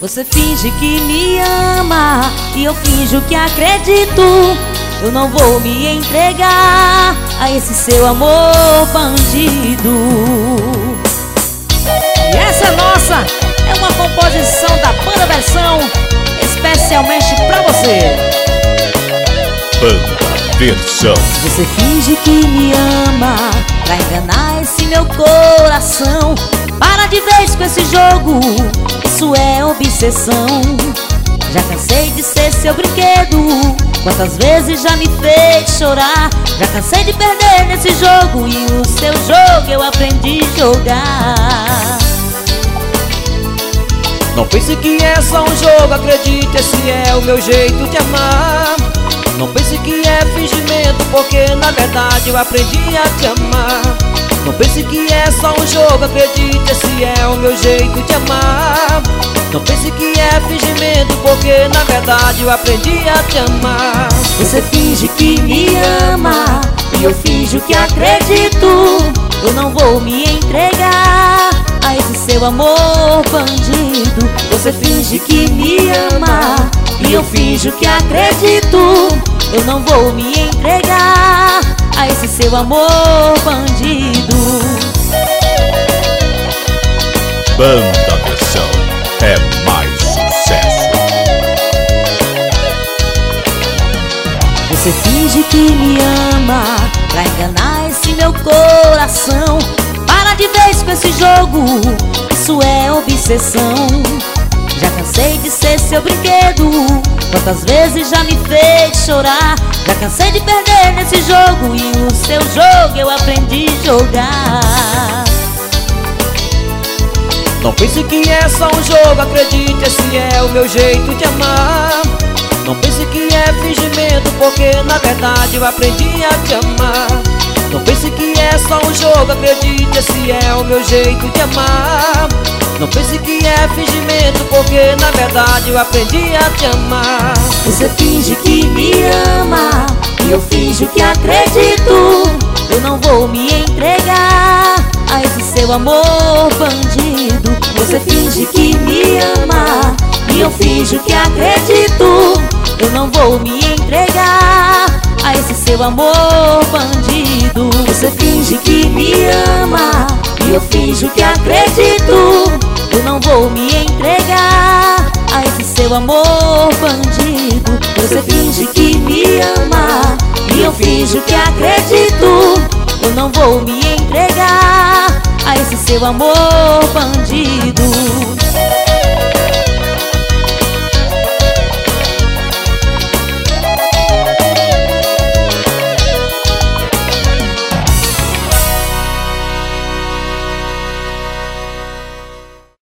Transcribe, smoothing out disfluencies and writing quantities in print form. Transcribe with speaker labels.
Speaker 1: Você finge que me ama e eu finjo que acredito. Eu não vou me entregar a esse seu amor bandido.
Speaker 2: E essa é nossa, é uma composição da Banda Versão, especialmente pra você.
Speaker 3: Banda Versão.
Speaker 1: Você finge que me ama pra enganar esse meu coração. Para de vez com esse jogo, isso é obsessão. Já cansei de ser seu brinquedo, quantas vezes já me fez chorar. Já cansei de perder nesse jogo, e o seu jogo eu aprendi a jogar.
Speaker 2: Não pense que é só um jogo, acredite, esse é o meu jeito de amar. Não pense que é fingimento, porque na verdade eu aprendi a te amar. Não pense que é só um jogo, acredite, esse é o meu jeito de amar. Não pense que é fingimento, porque na verdade eu aprendi a te amar.
Speaker 1: Você finge que me ama e eu finjo que acredito. Eu não vou me entregar a esse seu amor bandido. Você finge que me ama e eu finjo que acredito. Eu não vou me entregar a esse seu amor bandido.
Speaker 3: Banda Versão é mais sucesso.
Speaker 1: Você finge que me ama pra enganar esse meu coração. Para de vez com esse jogo, isso é obsessão. Já cansei de ser seu brinquedo, quantas vezes já me fez chorar. Já cansei de perder nesse jogo, e o seu jogo eu aprendi a jogar.
Speaker 2: Não pense que é só um jogo, acredite, esse é o meu jeito de amar. Não pense que é fingimento, porque na verdade eu aprendi a te amar. Não pense que é só um jogo, acredite, esse é o meu jeito de amar. Não pense que é fingimento, porque na verdade eu aprendi a te amar.
Speaker 1: Você finge que me ama e eu finjo que acredito. Eu não vou me entregar a esse seu amor bandido. Você finge que me ama e eu finjo que acredito. Eu não vou me entregar a esse seu amor bandido. Você finge que me ama e eu finjo que acredito. Eu não vou me entregar a esse seu amor bandido. Você finge que me ama e eu finjo que acredito. Eu não vou me entregar a esse seu amor bandido.